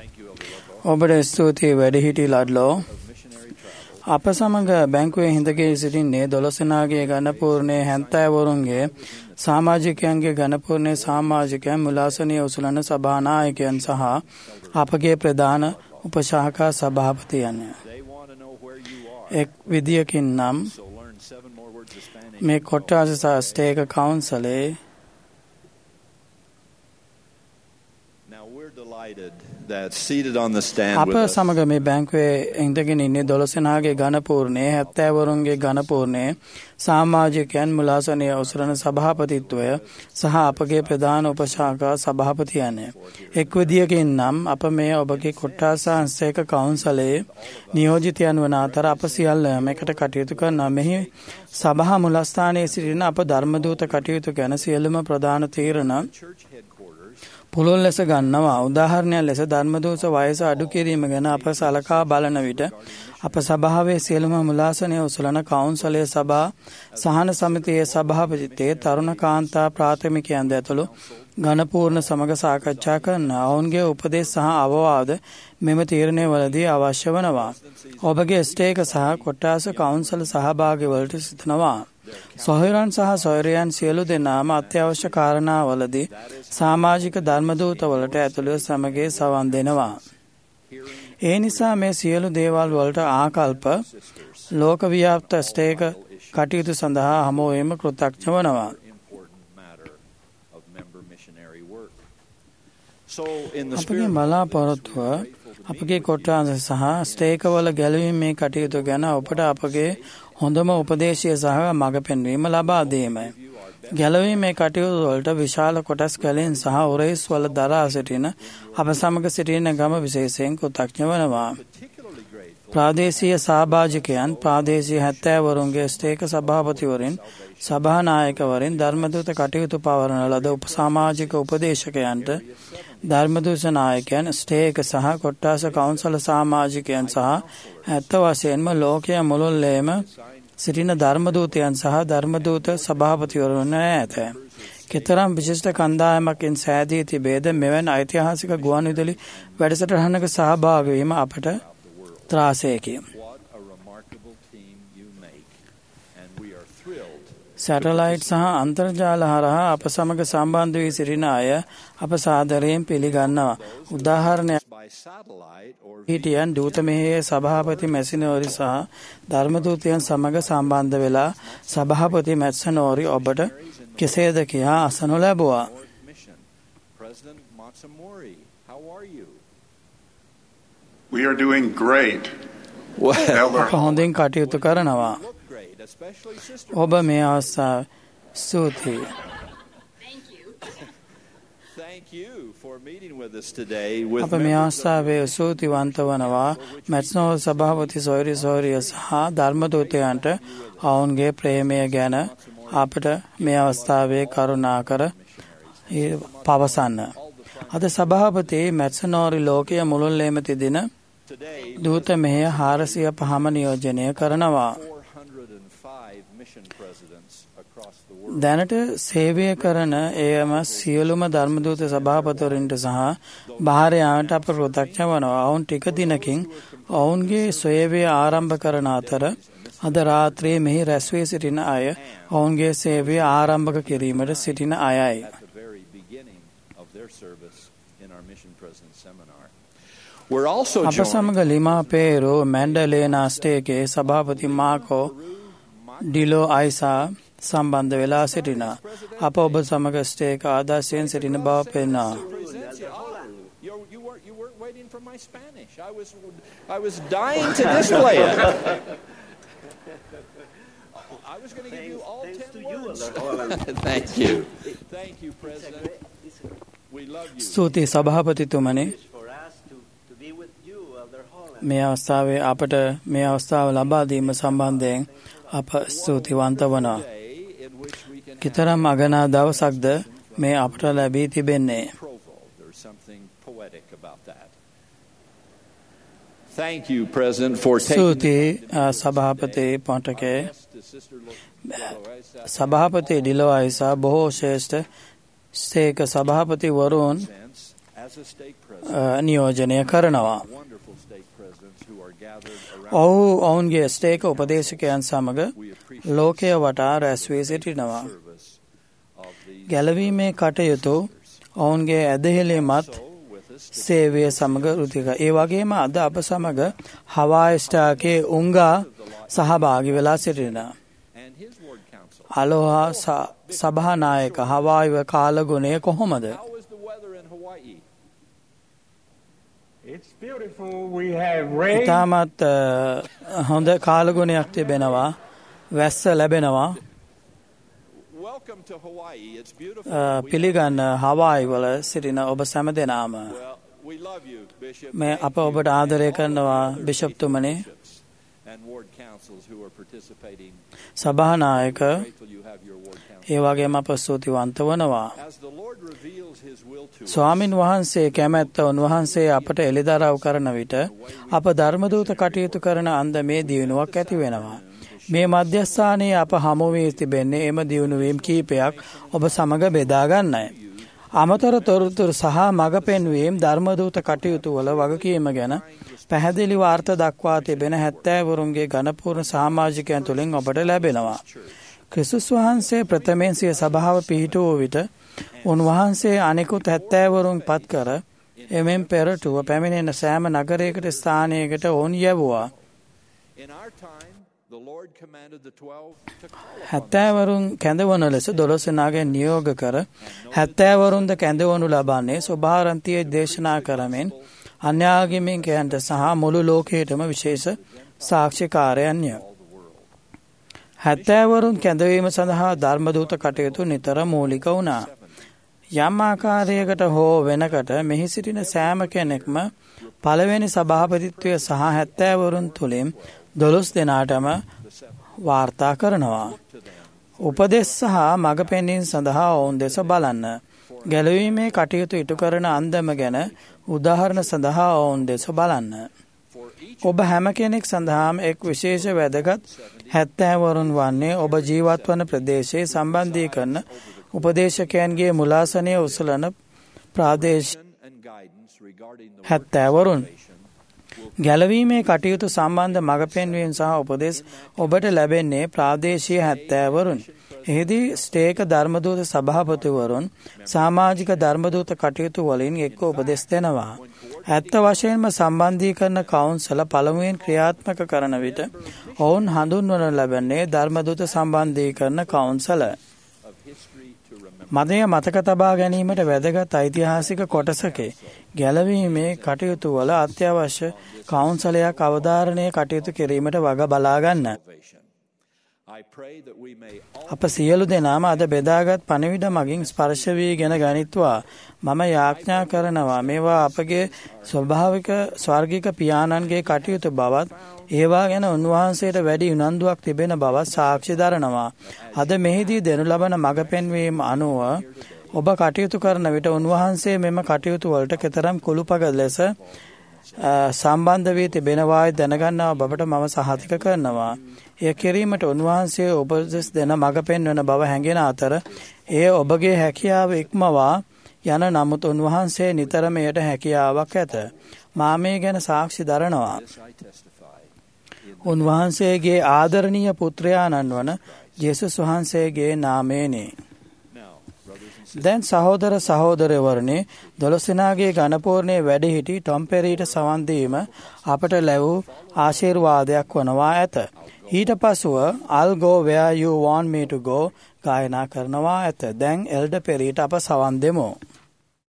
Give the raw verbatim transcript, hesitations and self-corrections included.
ඔබට ස්තුතියි වැඩිහිටි ලඩ්ලෝ. අප සමග බැංකුවේ හිඳගේ සිටින්නේ දොළොස් දෙනාගේ ගණපූර්ණයේ හැන්තෑවරුන්ගේ සමාජිකයන්ගේ ගණපූර්ණයේ සමාජිකයන් මුලාසනීය උසුලන සභානායකයන් සහ අපගේ ප්‍රධාන උපශාඛා සභාපතියන්. එක් විදියකින් නම් මේ කොට්ටාස ස්ටේක කවුන්සලේ අප සමග මේ බැංකුවේ ඉඳගෙන ඉන්නේ දොළොස් දෙනාගේ ඝනපූර්ණයේ හැත්තෑවරුන්ගේ ඝනපූර්ණයේ සමාජිකයන් මුලාසනීය උසුලන සභාපතිත්වය සහ අපගේ ප්‍රධාන උපශාඛා සභාපතියන්. එක් විදියකින් නම් අප මේ ඔබගේ කොට්ටාස ස්ටේක කවුන්සලේ නියෝජිතයන් වන අතර අප සියල්ලම එකට කටයුතු කරනවා. මෙහි සභා මුලස්ථානයේ සිටින අප ධර්මදූත කටයුතු ගැන සියලුම ප්‍රධාන තීරණ පුළුල් ලෙස ගන්නවා. උදාහරණයක් ලෙස ධර්මදූත වයස අඩු කිරීම ගැන අප සලකා බලන විට අප සභාවේ සියලුම මුලාසනීය උසුලන කවුන්සලයේ සභා සහන සමිතියේ සභාපතිත්වයේ තරුණ කාන්තා ප්‍රාථමිකයන්ද ඇතුළු ඝනපූර්ණ සමග සාකච්ඡා කරන ඔවුන්ගේ උපදෙස් සහ අවවාද මෙම තීරණය වලදී අවශ්‍ය වනවා. ඔබගේ ස්ටේක සහ කොට්ටාස කවුන්සල සහභාගීවලට සිතනවා. සොහොයුරන් සහ සොයුරියන් සියලු දෙනාම අත්‍යවශ්‍ය කාරණාවලදී සමාජික ධර්මදූතවලට ඇතුළු සමගයේ සවන් දෙනවා. ඒ නිසා මේ සියලු දේවල් වලට ආකල්ප ලෝකව්‍යාප්ත ස්ටේක කටයුතු සඳහා හමුවීම කෘතඥ වනවා. අපගේ බලාපොරොත්තුව අපගේ කොට්ටාස සහ ස්ටේකවල ගැලවීමේ කටයුතු ගැන ඔබට අපගේ හොඳම උපදේශය සහ මඟ පෙන්වීම ලබා දීමයි. ගැලවීමේ කටයුතු වලට විශාල කොටස් කැලෙන් සහ උරහිස් වල දරා සිටින අප සමග සිටින ගම විශේෂයෙන් කෘතඥ වනවා. ප්‍රාදේශීය සහභාජිකයන්, ප්‍රාදේශීය හැත්තෑවරුන්ගේ ස්ටේක සභාපතිවරින්, සභානායකවරින්, ධර්මදූත කටයුතු පවරන ලද උපසමාජික උපදේශකයන්ට, ධර්මදූත නායකයන්, ස්ටේක සහ කොට්ටාස කවුන්සල සමාජිකයන් සහ ඇත්ත වශයෙන්ම ලෝකයේ මුළුල්ලේම සිටින ධර්මදූතයන් සහ ධර්මදූත සභාපතිවරුන් ඇත. කෙතරම් විශිෂ්ට කණ්ඩායමකින් සෑදී තිබේද මෙවැනි ඓතිහාසික ගුවන්විදුලි වැඩසටහනක සහභාගී වීම අපට ත්‍රාසයකි. සැටලයිට් සහ අන්තර්ජාල හරහා අප සමග සම්බන්ධ වී සිටින අය අප සාදරයෙන් පිළිගන්නවා. උදාහරණයක් හිටියන් දූත මෙහෙයේ සභාපති මැසිනෝරි සහ ධර්මදූතයන් සමග සම්බන්ධ වෙලා සභාපති මැත්සනෝරි ඔබට කෙසේද කියා අසනු ලැබුවා. We are doing great. අප හොඳින් කටයුතු කරනවා. ඔබ මේ අවස්ථාව ස්තුතියි. අප මේ අවස්ථාවේ ස්තුතිවන්ත වනවා මැත්සනෝරි සභාපති සොයුරි සොයුරිය සහ ධර්මදූතයන්ට ඔවුන්ගේ ප්‍රේමය ගැන අපට මේ අවස්ථාවේ කරුණාකර පවසන්න. අද සභාපති මැත්සනෝරි ලෝකයේ මුළුල්ලේම තිදින දූත මෙහෙය හාරසිය පහම නියෝජනය කරනවා. දැනට සේවය කරන එයම සියලුම ධර්මදූත සභාපතිවරුන්ට සහ බාහිරයන්ට අප කෘතඥ වනවා. ඔවුන් ටික දිනකින් ඔවුන්ගේ සේවය ආරම්භ කරන අතර අද රාත්‍රියේ මෙහි රැස්වී සිටින අය ඔවුන්ගේ සේවය ආරම්භ කිරීමට සිටින අයයි. අප සමග ලිමා පේරු මැන්ඩලේනා ස්ටේකේ සභාපති මාකෝ ඩිලෝ අයිසා සම්බන්ධ වෙලා සිටිනා. අප ඔබ සමග ස්ටේක ආදර්ශයෙන් සිටින බව පෙන්වා. ස්තුතියි සභාපතිතුමනි. මේ අවස්ථාවේ අපට මේ අවස්ථාව ලබා දීම සම්බන්ධයෙන් අප ස්තුතිවන්ත වනවා. කිතරම් අගනා දවසක්ද මේ අපට ලැබී තිබෙන්නේ. ස්තුතියි සභාපති පොන්ටකේ. සභාපති ඩිලෝ අයිසා බොහෝ ශ්‍රේෂ්ඨ ස්ථේක සභාපතිවරුන් නියෝජනය කරනවා. ඔහු ඔවුන්ගේ ස්ටේක උපදේශකයන් සමග ලෝකය වටා රැස්වී සිටිනවා. ගැලවීමේ කටයුතු ඔවුන්ගේ ඇදහිලීමත් සේවය සමග ෘතික. ඒ වගේම අද අප සමග හවායි ස්ටාර්කේ උංගා සහභාගි වෙලා සිටිනවා. අලෝහා සභානායක හවායිව කාලගුණය කොහොමද? ඉතාමත් හොඳ කාලගුණයක් තිබෙනවා. වැස්ස ලැබෙනවා. පිළිගන්න හවායි වල සිටින ඔබ සැම දෙනාම මේ අප ඔබට ආදරය කරනවා බිෂප්තුමනි, සභානායක, ඒ වගේම අප ස්තුතිවන්ත වනවා. ස්වාමින් වහන්සේ කැමැත්ත උන්වහන්සේ අපට එළිදරව් කරන විට අප ධර්මදූත කටයුතු කරන අන්දමේ දියුණුවක් ඇති වෙනවා. මේ මධ්‍යස්ථානයේ අප හමු වී තිබෙන්නේ එම දියුණුවීම් කීපයක් ඔබ සමග බෙදා ගන්නයි. අමතර තොරතුරු සහ මඟ පෙන්වීම් ධර්මදූත කටයුතු වල වගකීම ගැන පැහැදිලි වාර්තා දක්වා තිබෙන හැත්තෑවරුන්ගේ ඝනපූර්ණ සමාජිකයන් තුළින් ඔබට ලැබෙනවා. ක්‍රිස්තුස් වහන්සේ ප්‍රථමයෙන් සිය සභාව පිහිටුවූ විට උන්වහන්සේ අනෙකුත් හැත්තෑවරුන් පත් කර එමෙන් පෙරටුව පැමිණෙන සෑම නගරයකට ස්ථානයකට ඔවුන් යැවුවා. හැත්තෑවරුන් කැඳවන ලෙස දොළොස් දෙනාගෙන් නියෝග කර හැත්තෑවරුන්ද කැඳවනු ලබන්නේ ස්වභාරන්තිය දේශනා කරමින් අන්‍යාගමිකයන්ට සහ මුළු ලෝකයටම විශේෂ සාක්ෂිකාරයන්ය. හැත්තෑවරුන් කැඳවීම සඳහා ධර්මදූත කටයුතු නිතර මූලික වුණා. යම් ආකාරයකට හෝ වෙනකට මෙහි සිටින සෑම කෙනෙක්ම පළවෙනි සභාපතිත්වය සහ හැත්තෑවරුන් තුළින් දොළොස් දෙනාටම වාර්තා කරනවා. උපදෙස් සහ මඟ පෙන්වීම සඳහා ඔවුන් දෙස බලන්න. ගැලවීමේ කටයුතු ඉටු කරන අන්දම ගැන උදාහරණ සඳහා ඔවුන් දෙස බලන්න. ඔබ හැම කෙනෙක් සඳහාම එක් විශේෂ වැදගත් හැත්තෑවරුන් වන්නේ ඔබ ජීවත් වන ප්‍රදේශයේ සම්බන්ධී කරන උපදේශකයන්ගේ මුලාසනය උසලන ප්‍රාදේශ හැත්තෑවරුන්. ගැලවීමේ කටයුතු සම්බන්ධ මඟ පෙන්වීම සහ උපදෙස් ඔබට ලැබෙන්නේ ප්‍රාදේශීය හැත්තෑවරුන්. එහිදී ස්ටේක ධර්මදූත සභාපතිවරුන් සමාජික ධර්මදූත කටයුතු වලින් එක්ව උපදෙස් දෙනවා. ඇත්ත වශයෙන්ම සම්බන්ධී කරන කවුන්සල පළමුවෙන් ක්‍රියාත්මක කරන විට ඔවුන් හඳුන්වනු ලබන්නේ ධර්මදූත සම්බන්ධී කරන කවුන්සල. මතය මතක තබා ගැනීමට වැදගත් ඓතිහාසික කොටසකේ ගැලවීමේ කටයුතු වල අත්‍යවශ්‍ය කවුන්සලයක් අවධාරණය කටයුතු කිරීමට වග බලා ගන්න. අප සියලු දෙනාම අද බෙදාගත් පණිවිඩ මගින් ස්පර්ශ වීගෙන ගනිත්වා. මම යාඥා කරනවා මේවා අපගේ ස්වභාවික ස්වර්ගික පියාණන්ගේ කටයුතු බවත් ඒවා ගැන උන්වහන්සේට වැඩි උනන්දුවක් තිබෙන බවත් සාක්ෂි දරනවා. අද මෙහිදී දෙනු ලබන මඟ පෙන්වීම අනුව ඔබ කටයුතු කරන විට උන්වහන්සේ මෙම කටයුතු වලට කෙතරම් කුළුපග ලෙස සම්බන්ධ වී තිබෙනවායි දැනගන්නා බවට මම සහතික කරනවා. එය කිරීමට උන්වහන්සේ උපදෙස් දෙන මඟ පෙන්වන බව හැඟෙන අතර එය ඔබගේ හැකියාව ඉක්මවා යන නමුත් උන්වහන්සේ නිතරම එයට හැකියාවක් ඇත. මා මේ ගැන සාක්ෂි දරනවා. උන්වහන්සේගේ ආදරණීය පුත්‍රයාණන් වන ජේසුස් වහන්සේගේ නාමයෙනි. දැන් සහෝදර සහෝදරවරුනි, දොළොස් දෙනාගේ ඝනපූර්ණයේ වැඩහිටි ටොම් පෙරීට සවන් දීම අපට ලැබූ ආශිර්වාදයක් වනවා ඇත. ඊට පසුව I'll go where you want me to go ගායනා කරනවා ඇත. දැන් එල්ඩර් පෙරීට අප සවන් දෙමු.